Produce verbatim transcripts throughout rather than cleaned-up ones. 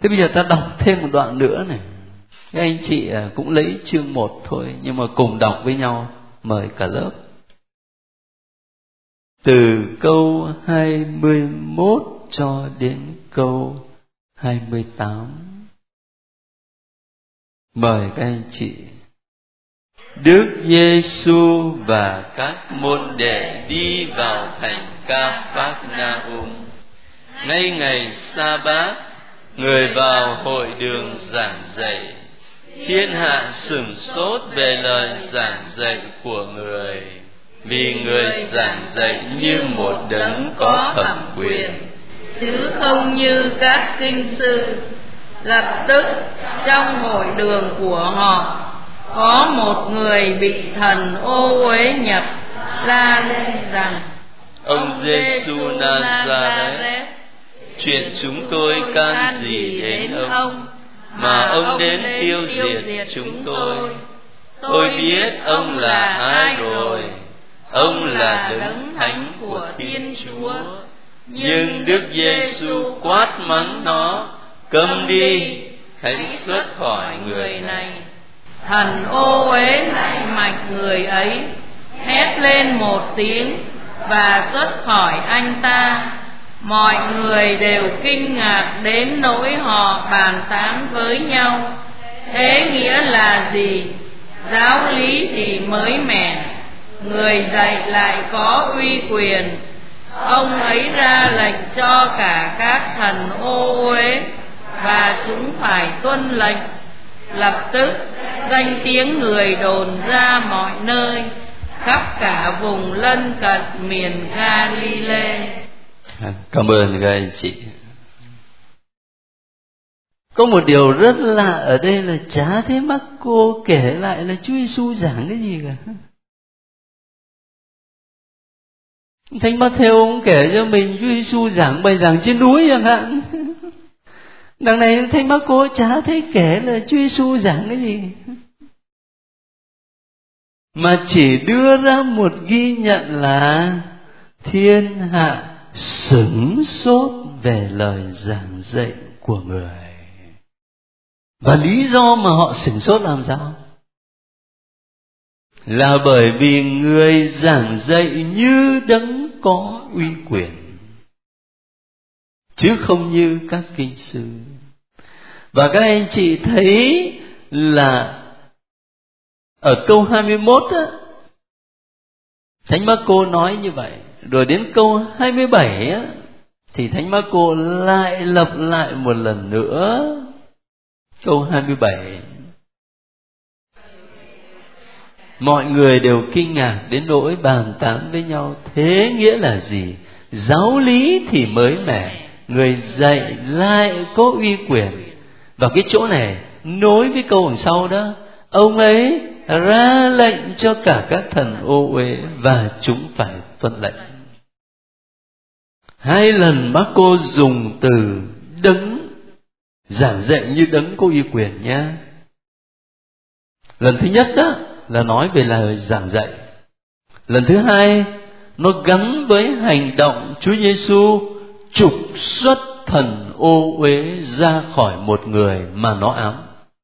Thế bây giờ ta đọc thêm một đoạn nữa này. Các anh chị cũng lấy chương một thôi, nhưng mà cùng đọc với nhau. Mời cả lớp. Từ câu hai mươi mốt cho đến câu hai mươi tám. Mời các anh chị. Đức Giêsu và các môn đệ đi vào thành Ca-phác-na-um. Ngay ngày Sa-bát, người vào hội đường giảng dạy. Thiên hạ sửng sốt về lời giảng dạy của người, vì người giảng dạy như một đấng có thẩm quyền, chứ không như các kinh sư. Lập tức trong hội đường của họ có một người bị thần ô uế nhập, la lên rằng: Ông Giêsu Nazareth, chuyện chúng tôi can gì đến ông, mà ông đến tiêu diệt chúng tôi? Tôi biết ông là ai rồi, ông là đấng thánh của Thiên Chúa. Nhưng Đức Giêsu quát mắng nó: Câm đi, hãy xuất khỏi người này. Thần ô uế lại mạch người ấy, hét lên một tiếng và xuất khỏi anh ta. Mọi người đều kinh ngạc đến nỗi họ bàn tán với nhau: thế nghĩa là gì? Giáo lý thì mới mẻ, người dạy lại có uy quyền. Ông ấy ra lệnh cho cả các thần ô uế, và chúng phải tuân lệnh. Lập tức danh tiếng người đồn ra mọi nơi, khắp cả vùng lân cận miền Ga-li-lê. Cảm ơn các anh chị. Có một điều rất lạ ở đây là chả thấy Marco kể lại là Chúa Giêsu giảng cái gì cả. Thánh Matthew cũng kể cho mình Chúa Giêsu giảng bài giảng trên núi chẳng hạn. Đằng này Thánh Marco chả thấy kể là Chúa Giêsu giảng cái gì, mà chỉ đưa ra một ghi nhận là thiên hạ sửng sốt về lời giảng dạy của người. Và lý do mà họ sửng sốt làm sao? Là bởi vì người giảng dạy như đấng có uy quyền, chứ không như các kinh sư. Và các anh chị thấy là ở câu hai mươi mốt á, Thánh Marco nói như vậy. Rồi đến câu hai mươi bảy á, thì Thánh Marco lại lặp lại một lần nữa. Câu hai mươi bảy: mọi người đều kinh ngạc đến nỗi bàn tán với nhau, thế nghĩa là gì? Giáo lý thì mới mẻ, người dạy lại có uy quyền. Và cái chỗ này nối với câu đằng sau đó: ông ấy ra lệnh cho cả các thần ô uế, và chúng phải tuân lệnh. Hai lần Marco dùng từ đấng giảng dạy như đấng có uy quyền nhá. Lần thứ nhất đó là nói về lời giảng dạy. Lần thứ hai nó gắn với hành động Chúa Giêsu trục xuất thần ô uế ra khỏi một người mà nó ám.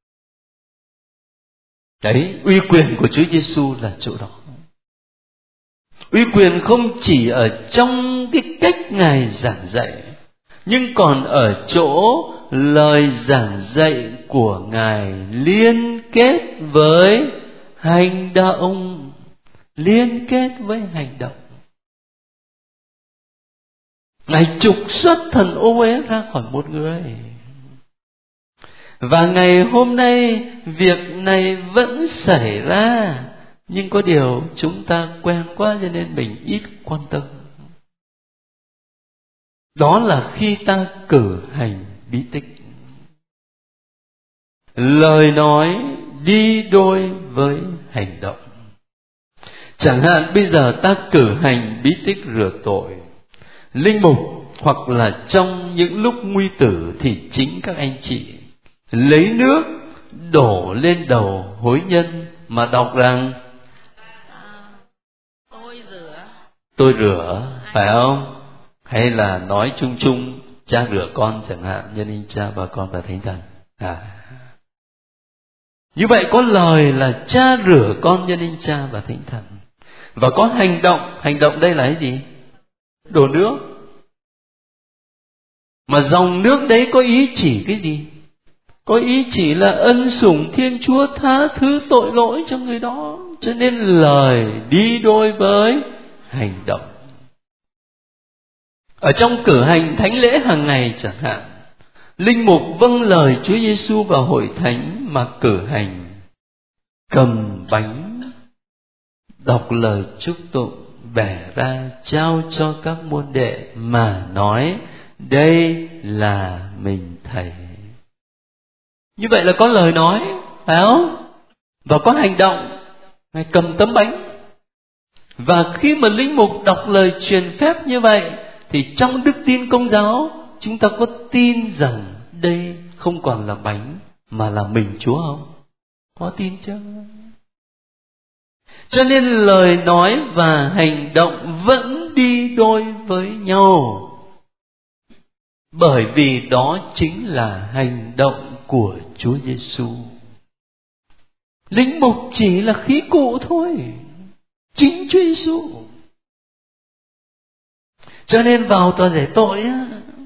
Đấy, uy quyền của Chúa Giêsu là chỗ đó. Uy quyền không chỉ ở trong cái cách Ngài giảng dạy, nhưng còn ở chỗ lời giảng dạy của Ngài liên kết với hành động. Liên kết với hành động. Ngài trục xuất thần ô uế ra khỏi một người. Và ngày hôm nay việc này vẫn xảy ra, nhưng có điều chúng ta quen quá cho nên mình ít quan tâm. Đó là khi ta cử hành bí tích. Lời nói đi đôi với hành động. Chẳng hạn bây giờ ta cử hành bí tích rửa tội, linh mục, hoặc là trong những lúc nguy tử thì chính các anh chị lấy nước đổ lên đầu hối nhân mà đọc rằng tôi rửa. Tôi rửa, phải không? Hay là nói chung chung cha rửa con chẳng hạn, nhân danh Cha và Con và Thánh Thần. À. Như vậy có lời là cha rửa con nhân danh Cha và Thánh Thần. Và có hành động, hành động đây là cái gì? Đổ nước. Mà dòng nước đấy có ý chỉ cái gì? Có ý chỉ là ân sủng Thiên Chúa tha thứ tội lỗi cho người đó. Cho nên lời đi đôi với hành động. Ở trong cử hành thánh lễ hàng ngày chẳng hạn, linh mục vâng lời Chúa Giêsu vào hội thánh mà cử hành, cầm bánh, đọc lời chúc tụng, bẻ ra trao cho các môn đệ mà nói đây là mình Thầy. Như vậy là có lời nói, phải không? Và có hành động. Ngài cầm tấm bánh. Và khi mà linh mục đọc lời truyền phép như vậy, thì trong đức tin Công giáo chúng ta có tin rằng đây không còn là bánh mà là mình Chúa không? Có tin chưa? Cho nên lời nói và hành động vẫn đi đôi với nhau, bởi vì đó chính là hành động của Chúa Giêsu. Linh mục chỉ là khí cụ thôi, chính Chúa Giêsu. Cho nên vào tòa giải tội á,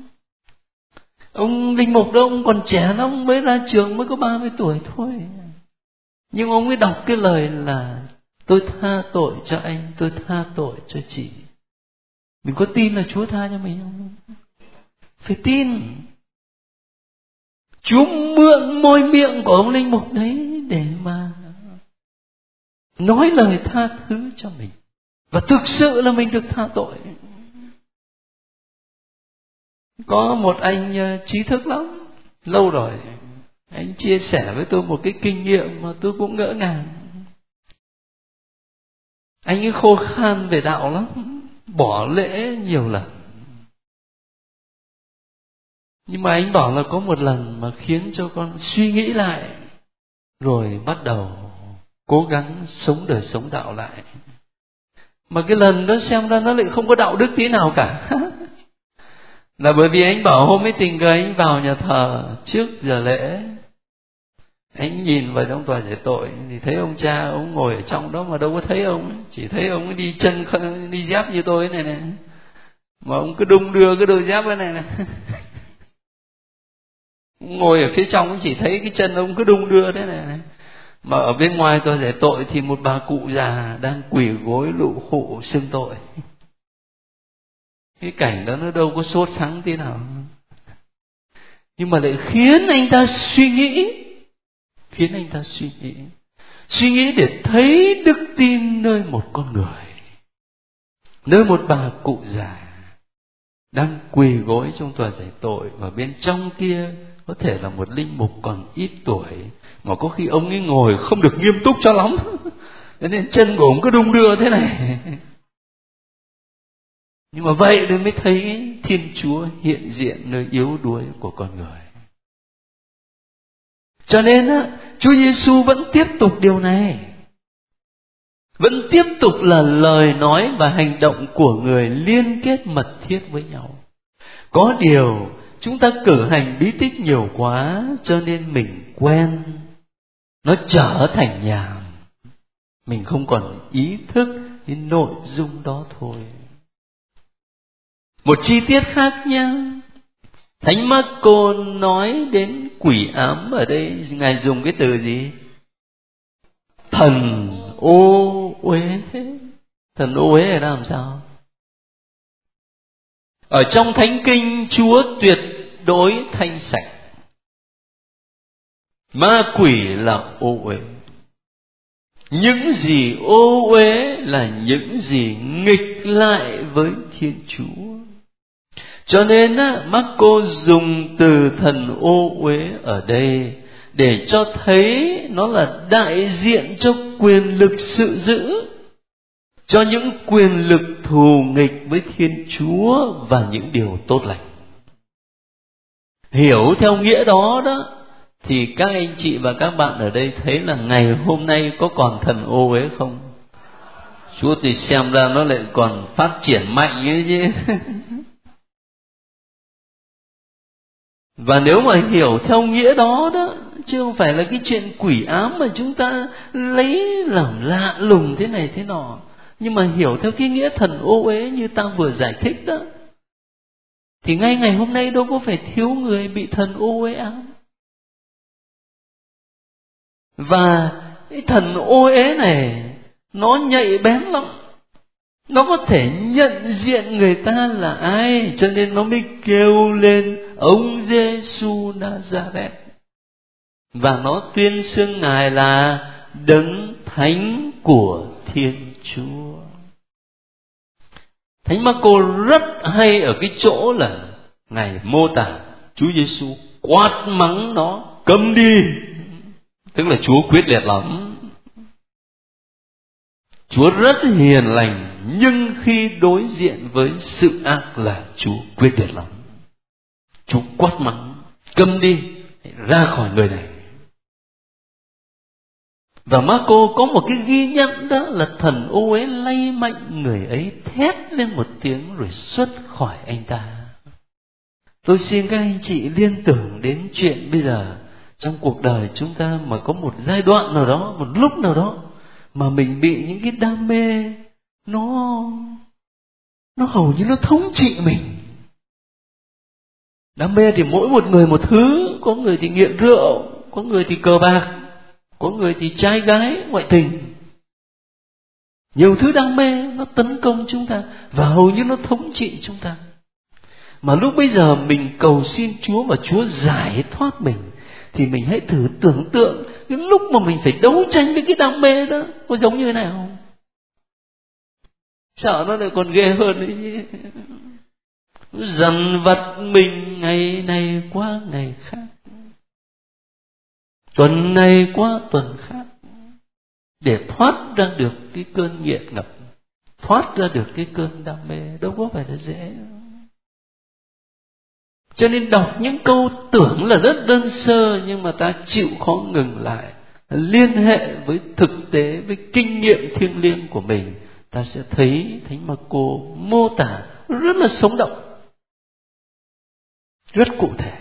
ông linh mục đó ông còn trẻ lắm, ông mới ra trường, mới có ba mươi tuổi thôi. Nhưng ông ấy đọc cái lời là tôi tha tội cho anh, tôi tha tội cho chị. Mình có tin là Chúa tha cho mình không? Phải tin. Chúa mượn môi miệng của ông linh mục đấy để mà nói lời tha thứ cho mình. Và thực sự là mình được tha tội. Có một anh trí thức lắm, lâu rồi, anh chia sẻ với tôi một cái kinh nghiệm mà tôi cũng ngỡ ngàng. Anh ấy khô khan về đạo lắm, bỏ lễ nhiều lần. Nhưng mà anh bảo là có một lần mà khiến cho con suy nghĩ lại, rồi bắt đầu cố gắng sống đời sống đạo lại. Mà cái lần đó xem ra nó lại không có đạo đức tí nào cả. Là bởi vì anh bảo hôm ấy tình cờ anh vào nhà thờ trước giờ lễ, anh nhìn vào trong tòa giải tội thì thấy ông cha ông ngồi ở trong đó mà đâu có thấy ông, chỉ thấy ông ấy đi chân đi dép như tôi này này, mà ông cứ đung đưa cái đôi dép cái này này. Ngồi ở phía trong chỉ thấy cái chân ông cứ đung đưa thế này này. Mà ở bên ngoài tòa giải tội thì một bà cụ già đang quỳ gối lụ khụ xưng tội. Cái cảnh đó nó đâu có sốt sắng tí nào, nhưng mà lại khiến anh ta suy nghĩ, khiến anh ta suy nghĩ, suy nghĩ để thấy đức tin nơi một con người, nơi một bà cụ già đang quỳ gối trong tòa giải tội, và bên trong kia có thể là một linh mục còn ít tuổi, mà có khi ông ấy ngồi không được nghiêm túc cho lắm, cho nên chân của ông cứ đung đưa thế này. Nhưng mà vậy nên mới thấy Thiên Chúa hiện diện nơi yếu đuối của con người. Cho nên Chúa Giêsu vẫn tiếp tục điều này, vẫn tiếp tục là lời nói và hành động của người liên kết mật thiết với nhau. Có điều chúng ta cử hành bí tích nhiều quá, cho nên mình quen, nó trở thành nhàm, mình không còn ý thức cái nội dung đó thôi. Một chi tiết khác nha, Thánh Marco nói đến quỷ ám ở đây, Ngài dùng cái từ gì? Thần ô uế. Thần ô uế là làm sao? Ở trong Thánh Kinh, Chúa tuyệt đối thanh sạch, ma quỷ là ô uế. Những gì ô uế là những gì nghịch lại với Thiên Chúa. Cho nên Marco dùng từ thần ô uế ở đây để cho thấy nó là đại diện cho quyền lực sự dữ, cho những quyền lực thù nghịch với Thiên Chúa và những điều tốt lành. Hiểu theo nghĩa đó đó, thì các anh chị và các bạn ở đây thấy là ngày hôm nay có còn thần ô uế không? Chúa thì xem ra nó lại còn phát triển mạnh ấy chứ. Và nếu mà hiểu theo nghĩa đó đó, chứ không phải là cái chuyện quỷ ám mà chúng ta lấy làm lạ lùng thế này thế nọ, nhưng mà hiểu theo cái nghĩa thần ô uế như ta vừa giải thích đó, thì ngay ngày hôm nay đâu có phải thiếu người bị thần ô uế ám. Và cái thần ô uế này nó nhạy bén lắm, nó có thể nhận diện người ta là ai, cho nên nó mới kêu lên ông Giê-xu Na-za-rét, và nó tuyên xưng Ngài là Đấng Thánh của Thiên Chúa. Thánh Mác-cô rất hay ở cái chỗ là Ngài mô tả Chúa Giê-xu quát mắng nó câm đi, tức là Chúa quyết liệt lắm. Chúa rất hiền lành, nhưng khi đối diện với sự ác là Chúa quyết liệt lắm. Chúa quát mắng câm đi, ra khỏi người này. Và Mác-cô có một cái ghi nhận, đó là thần ô uế lay mạnh người ấy, thét lên một tiếng rồi xuất khỏi anh ta. Tôi xin các anh chị liên tưởng đến chuyện bây giờ trong cuộc đời chúng ta mà có một giai đoạn nào đó, một lúc nào đó mà mình bị những cái đam mê nó nó hầu như nó thống trị mình. Đam mê thì mỗi một người một thứ, có người thì nghiện rượu, có người thì cờ bạc, có người thì trai gái ngoại tình. Nhiều thứ đam mê nó tấn công chúng ta và hầu như nó thống trị chúng ta. Mà lúc bây giờ mình cầu xin Chúa và Chúa giải thoát mình, thì mình hãy thử tưởng tượng cái lúc mà mình phải đấu tranh với cái đam mê đó có giống như thế nào không? Sợ nó lại còn ghê hơn đấy. Dằn vặt mình ngày này qua ngày khác, tuần này qua tuần khác, để thoát ra được cái cơn nghiện ngập, thoát ra được cái cơn đam mê, đâu có phải là dễ. Cho nên đọc những câu tưởng là rất đơn sơ, nhưng mà ta chịu khó ngừng lại, liên hệ với thực tế, với kinh nghiệm thiêng liêng của mình, ta sẽ thấy Thánh Mác-cô mô tả rất là sống động, rất cụ thể.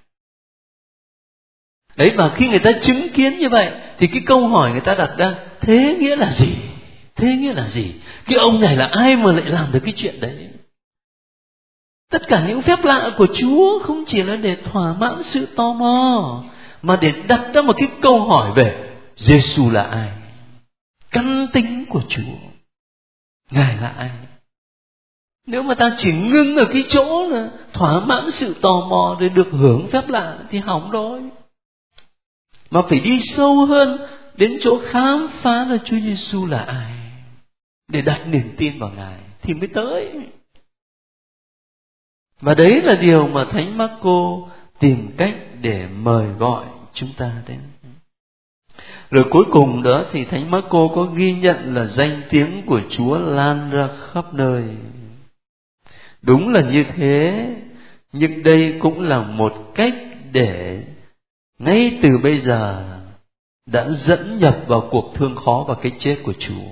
Đấy, và khi người ta chứng kiến như vậy thì cái câu hỏi người ta đặt ra, thế nghĩa là gì? Thế nghĩa là gì? Cái ông này là ai mà lại làm được cái chuyện đấy? Tất cả những phép lạ của Chúa không chỉ là để thỏa mãn sự tò mò, mà để đặt ra một cái câu hỏi về Giê-xu là ai, căn tính của Chúa, Ngài là ai. Nếu mà ta chỉ ngưng ở cái chỗ là thỏa mãn sự tò mò để được hưởng phép lạ thì hỏng rồi. Mà phải đi sâu hơn đến chỗ khám phá là Chúa Giê-xu là ai, để đặt niềm tin vào Ngài thì mới tới. Và đấy là điều mà Thánh Mác-cô tìm cách để mời gọi chúng ta đến. Rồi cuối cùng đó thì Thánh Mác-cô có ghi nhận là danh tiếng của Chúa lan ra khắp nơi. Đúng là như thế, nhưng đây cũng là một cách để ngay từ bây giờ đã dẫn nhập vào cuộc thương khó và cái chết của Chúa.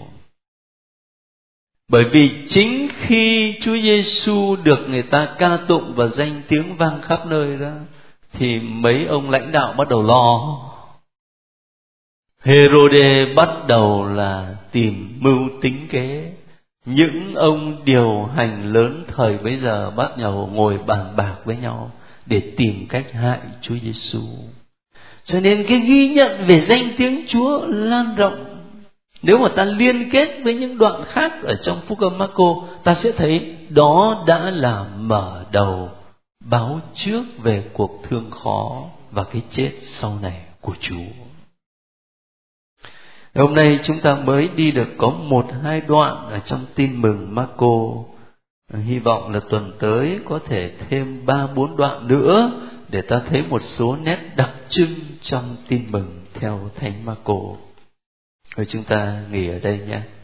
Bởi vì chính khi Chúa Giê-xu được người ta ca tụng và danh tiếng vang khắp nơi đó, thì mấy ông lãnh đạo bắt đầu lo. Hê-rô-đê bắt đầu là tìm mưu tính kế. Những ông điều hành lớn thời bấy giờ bắt đầu ngồi bàn bạc với nhau để tìm cách hại Chúa Giê-xu. Cho nên cái ghi nhận về danh tiếng Chúa lan rộng. Nếu mà ta liên kết với những đoạn khác ở trong Phúc Âm Mác-cô, ta sẽ thấy đó đã là mở đầu báo trước về cuộc thương khó và cái chết sau này của Chúa. Hôm nay chúng ta mới đi được có một hai đoạn ở trong Tin Mừng Mác-cô. Hy vọng là tuần tới có thể thêm ba bốn đoạn nữa để ta thấy một số nét đặc trưng trong Tin Mừng theo Thánh Mác-cô. Rồi chúng ta nghỉ ở đây nhé.